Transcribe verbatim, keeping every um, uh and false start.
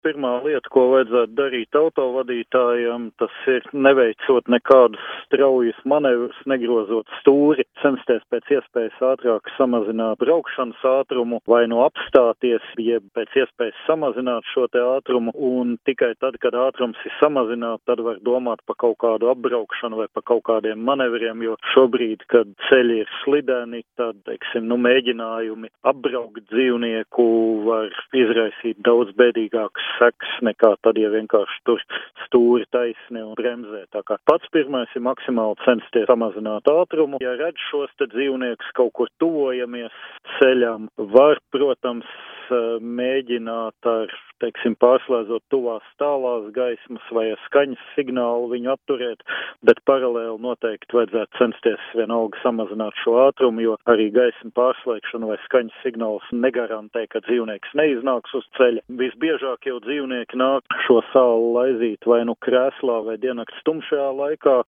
Pirmā lieta, ko vajadzētu darīt autovadītājiem, tas ir neveicot nekādus straujas manevrus, negrozot stūri, censties pēc iespējas ātrāk samazināt braukšanas ātrumu vai no apstāties, jeb pēc iespējas samazināt šo te ātrumu, un tikai tad, kad ātrums ir samazināts, tad var domāt par kaut kādu apbraukšanu vai par kaut kādiem manevriem, jo šobrīd, kad ceļi ir slideni, tad, teiksim, nu, mēģinājumi apbraukt dzīvnieku var izraisīt daudz bēdīgākas seks nekā tad, ja vienkārši tur stūri taisni un bremzē. Tā kā pats pirmais ir maksimāli censties samazināt ātrumu. Ja redz šos te dzīvniekus kaut kur tuvojamies ceļam, var, protams, mēģināt ar, teiksim, pārslēdzot tuvās tālās gaismas vai ar skaņas signālu viņu apturēt, bet paralēli noteikti vajadzētu censties vienalga samazināt šo ātrumu, jo arī gaisma pārslēgšana vai skaņas signāls negarantē, ka dzīvnieks neiznāks uz ceļa. Visbiežāk jau dzīvnieki nāk šo sāli laizīt vai nu krēslā vai diennakts tumšajā laikā,